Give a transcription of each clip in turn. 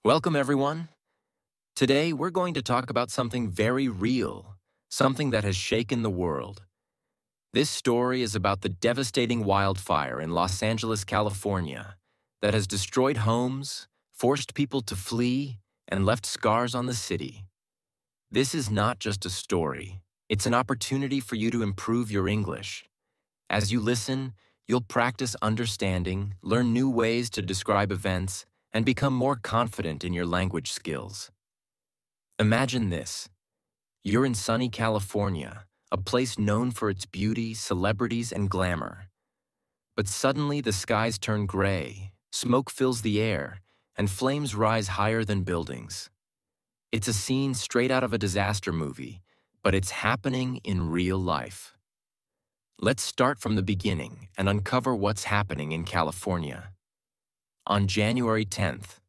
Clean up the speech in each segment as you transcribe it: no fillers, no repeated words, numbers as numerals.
Welcome, everyone. Today, we're going to talk about something very real, something that has shaken the world. This story is about the devastating wildfire in Los Angeles, California, that has destroyed homes, forced people to flee, and left scars on the city. This is not just a story, it's an opportunity for you to improve your English. As you listen, you'll practice understanding, learn new ways to describe events, and become more confident in your language skills. Imagine this. You're in sunny California, a place known for its beauty, celebrities, and glamour. But suddenly the skies turn gray, smoke fills the air, and flames rise higher than buildings. It's a scene straight out of a disaster movie, but it's happening in real life. Let's start from the beginning and uncover what's happening in California. On January 10th,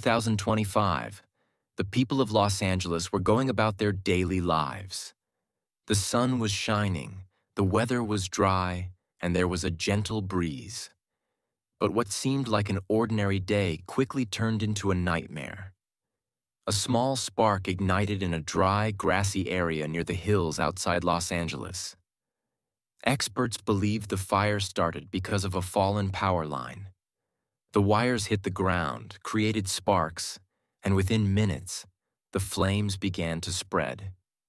2025, the people of Los Angeles were going about their daily lives. The sun was shining, the weather was dry, and there was a gentle breeze. But what seemed like an ordinary day quickly turned into a nightmare. A small spark ignited in a dry, grassy area near the hills outside Los Angeles. Experts believe the fire started because of a fallen power line. The wires hit the ground, created sparks, and within minutes, the flames began to spread.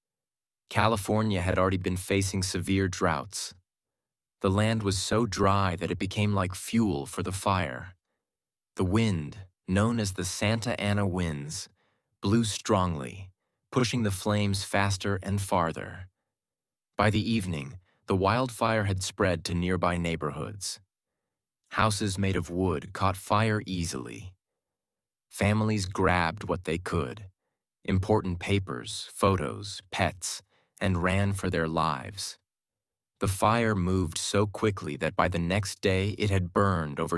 California had already been facing severe droughts. The land was so dry that it became like fuel for the fire. The wind, known as the Santa Ana winds, blew strongly, pushing the flames faster and farther. By the evening, the wildfire had spread to nearby neighborhoods. Houses made of wood caught fire easily. Families grabbed what they could, important papers, photos, pets, and ran for their lives. The fire moved so quickly that by the next day it had burned over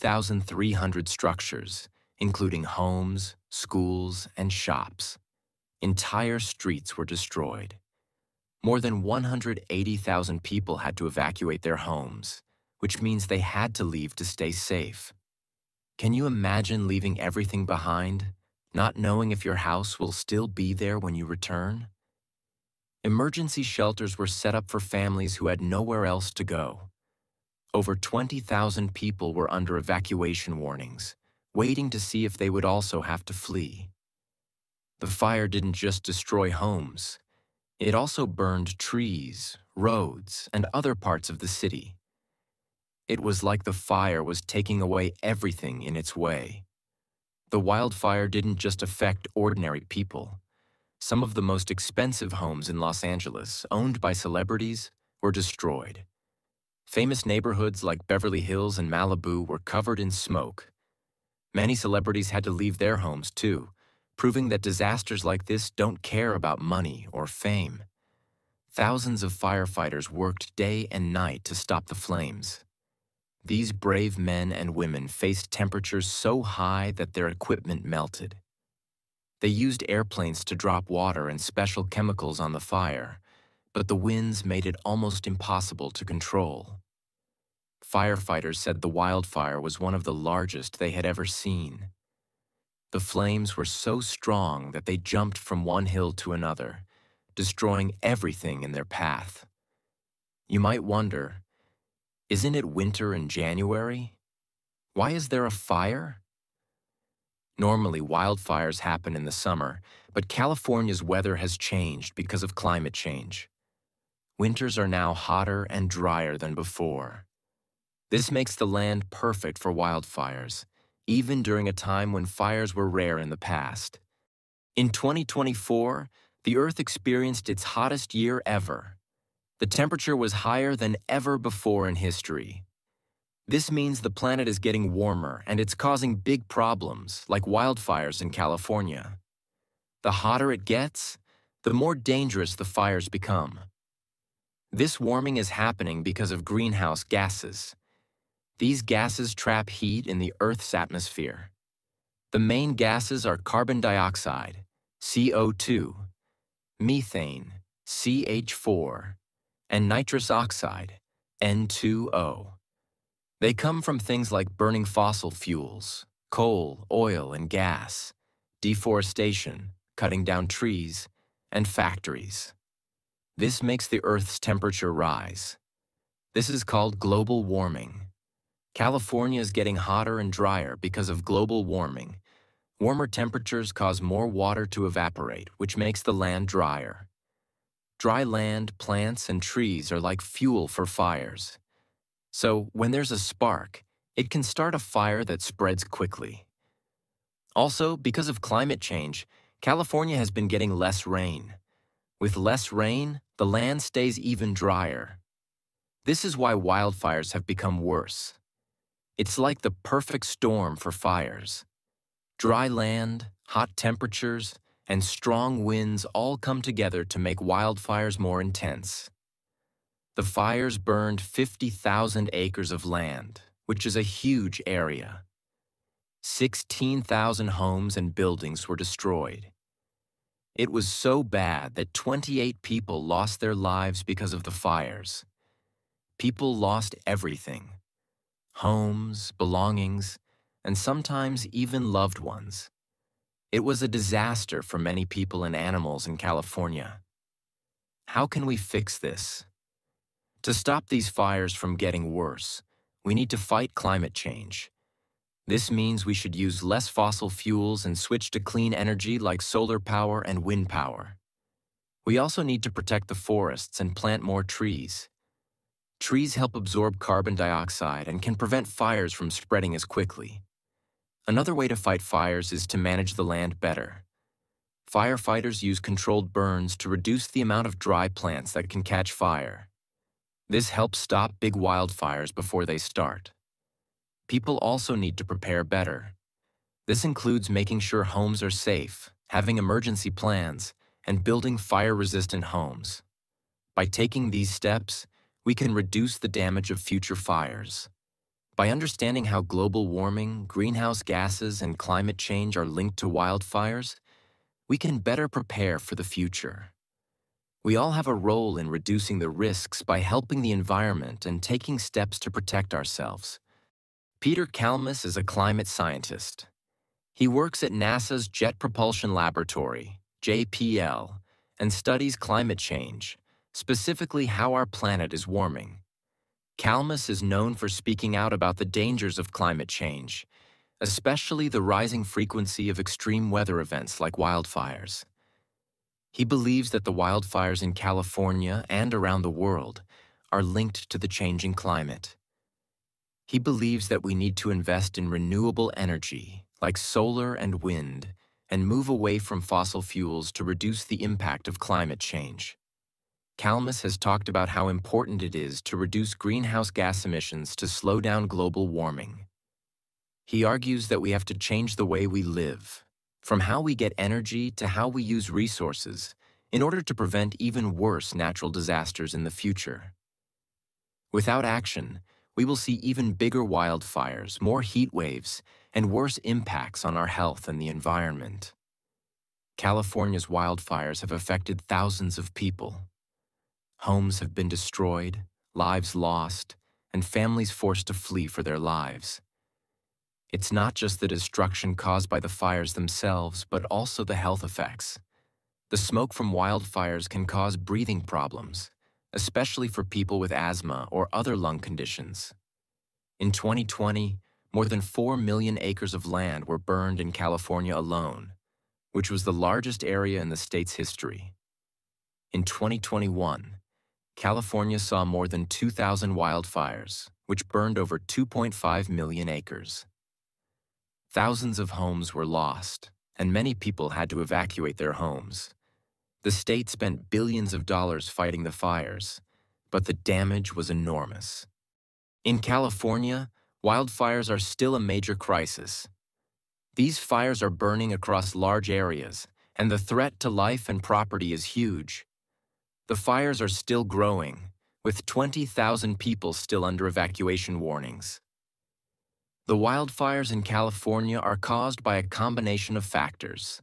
2,300 structures, including homes, schools, and shops. Entire streets were destroyed. More than 180,000 people had to evacuate their homes, which means they had to leave to stay safe. Can you imagine leaving everything behind, not knowing if your house will still be there when you return? Emergency shelters were set up for families who had nowhere else to go. Over 20,000 people were under evacuation warnings, waiting to see if they would also have to flee. The fire didn't just destroy homes. It also burned trees, roads, and other parts of the city. It was like the fire was taking away everything in its way. The wildfire didn't just affect ordinary people. Some of the most expensive homes in Los Angeles, owned by celebrities, were destroyed. Famous neighborhoods like Beverly Hills and Malibu were covered in smoke. Many celebrities had to leave their homes too, proving that disasters like this don't care about money or fame. Thousands of firefighters worked day and night to stop the flames. These brave men and women faced temperatures so high that their equipment melted. They used airplanes to drop water and special chemicals on the fire, but the winds made it almost impossible to control. Firefighters said the wildfire was one of the largest they had ever seen. The flames were so strong that they jumped from one hill to another, destroying everything in their path. You might wonder, isn't it winter in January? Why is there a fire? Normally, wildfires happen in the summer, but California's weather has changed because of climate change. Winters are now hotter and drier than before. This makes the land perfect for wildfires, even during a time when fires were rare in the past. In 2024, the Earth experienced its hottest year ever. The temperature was higher than ever before in history. This means the planet is getting warmer and it's causing big problems, like wildfires in California. The hotter it gets, the more dangerous the fires become. This warming is happening because of greenhouse gases. These gases trap heat in the Earth's atmosphere. The main gases are carbon dioxide, CO2, methane, CH4, and nitrous oxide, N2O. They come from things like burning fossil fuels, coal, oil, and gas, deforestation, cutting down trees, and factories. This makes the Earth's temperature rise. This is called global warming. California is getting hotter and drier because of global warming. Warmer temperatures cause more water to evaporate, which makes the land drier. Dry land, plants, and trees are like fuel for fires. So, when there's a spark, it can start a fire that spreads quickly. Also, because of climate change, California has been getting less rain. With less rain, the land stays even drier. This is why wildfires have become worse. It's like the perfect storm for fires. Dry land, hot temperatures, and strong winds all come together to make wildfires more intense. The fires burned 50,000 acres of land, which is a huge area. 16,000 homes and buildings were destroyed. It was so bad that 28 people lost their lives because of the fires. People lost everything: homes, belongings, and sometimes even loved ones. It was a disaster for many people and animals in California. How can we fix this? To stop these fires from getting worse, we need to fight climate change. This means we should use less fossil fuels and switch to clean energy like solar power and wind power. We also need to protect the forests and plant more trees. Trees help absorb carbon dioxide and can prevent fires from spreading as quickly. Another way to fight fires is to manage the land better. Firefighters use controlled burns to reduce the amount of dry plants that can catch fire. This helps stop big wildfires before they start. People also need to prepare better. This includes making sure homes are safe, having emergency plans, and building fire-resistant homes. By taking these steps, we can reduce the damage of future fires. By understanding how global warming, greenhouse gases, and climate change are linked to wildfires, we can better prepare for the future. We all have a role in reducing the risks by helping the environment and taking steps to protect ourselves. Peter Kalmus is a climate scientist. He works at NASA's Jet Propulsion Laboratory, JPL, and studies climate change, specifically how our planet is warming. Kalmus is known for speaking out about the dangers of climate change, especially the rising frequency of extreme weather events like wildfires. He believes that the wildfires in California and around the world are linked to the changing climate. He believes that we need to invest in renewable energy, like solar and wind, and move away from fossil fuels to reduce the impact of climate change. Kalmus has talked about how important it is to reduce greenhouse gas emissions to slow down global warming. He argues that we have to change the way we live, from how we get energy to how we use resources, in order to prevent even worse natural disasters in the future. Without action, we will see even bigger wildfires, more heat waves, and worse impacts on our health and the environment. California's wildfires have affected thousands of people. Homes have been destroyed, lives lost, and families forced to flee for their lives. It's not just the destruction caused by the fires themselves, but also the health effects. The smoke from wildfires can cause breathing problems, especially for people with asthma or other lung conditions. In 2020, more than 4 million acres of land were burned in California alone, which was the largest area in the state's history. In 2021, California saw more than 2,000 wildfires, which burned over 2.5 million acres. Thousands of homes were lost, and many people had to evacuate their homes. The state spent billions of dollars fighting the fires, but the damage was enormous. In California, wildfires are still a major crisis. These fires are burning across large areas, and the threat to life and property is huge. The fires are still growing, with 20,000 people still under evacuation warnings. The wildfires in California are caused by a combination of factors.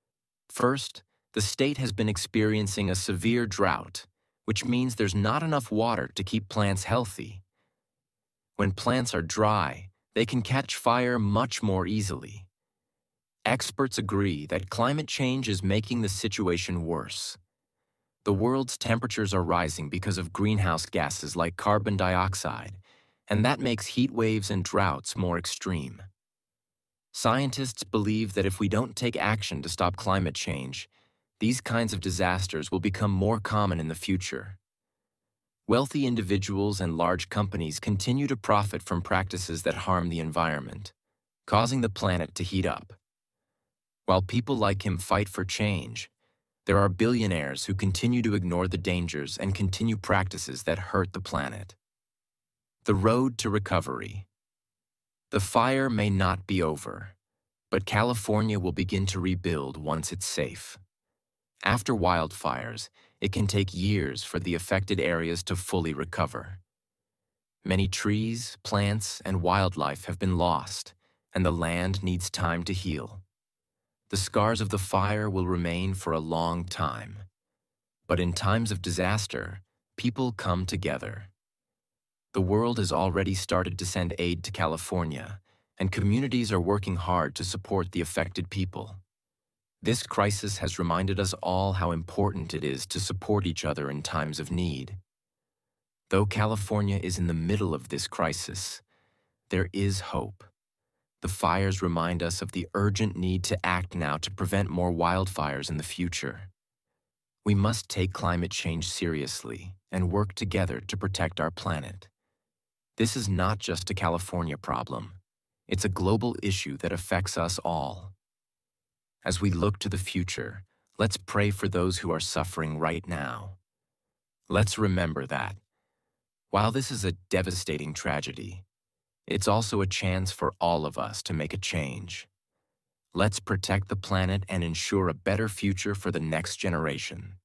First, the state has been experiencing a severe drought, which means there's not enough water to keep plants healthy. When plants are dry, they can catch fire much more easily. Experts agree that climate change is making the situation worse. The world's temperatures are rising because of greenhouse gases like carbon dioxide, and that makes heat waves and droughts more extreme. Scientists believe that if we don't take action to stop climate change, these kinds of disasters will become more common in the future. Wealthy individuals and large companies continue to profit from practices that harm the environment, causing the planet to heat up. While people like him fight for change, there are billionaires who continue to ignore the dangers and continue practices that hurt the planet. The road to recovery. The fire may not be over, but California will begin to rebuild once it's safe. After wildfires, it can take years for the affected areas to fully recover. Many trees, plants, and wildlife have been lost, and the land needs time to heal. The scars of the fire will remain for a long time. But in times of disaster, people come together. The world has already started to send aid to California, and communities are working hard to support the affected people. This crisis has reminded us all how important it is to support each other in times of need. Though California is in the middle of this crisis, there is hope. The fires remind us of the urgent need to act now to prevent more wildfires in the future. We must take climate change seriously and work together to protect our planet. This is not just a California problem. It's a global issue that affects us all. As we look to the future, let's pray for those who are suffering right now. Let's remember that, while this is a devastating tragedy, it's also a chance for all of us to make a change. Let's protect the planet and ensure a better future for the next generation.